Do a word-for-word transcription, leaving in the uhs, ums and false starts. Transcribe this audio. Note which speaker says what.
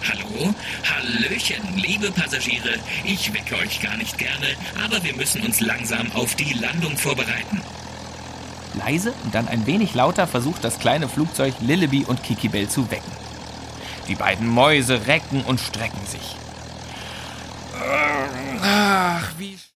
Speaker 1: Hallo? Hallöchen, liebe Passagiere. Ich wecke euch gar nicht gerne, aber wir müssen uns langsam auf die Landung vorbereiten.
Speaker 2: Leise und dann ein wenig lauter versucht das kleine Flugzeug Lilleby und Kikibell zu wecken. Die beiden Mäuse recken und strecken sich. Ach, wie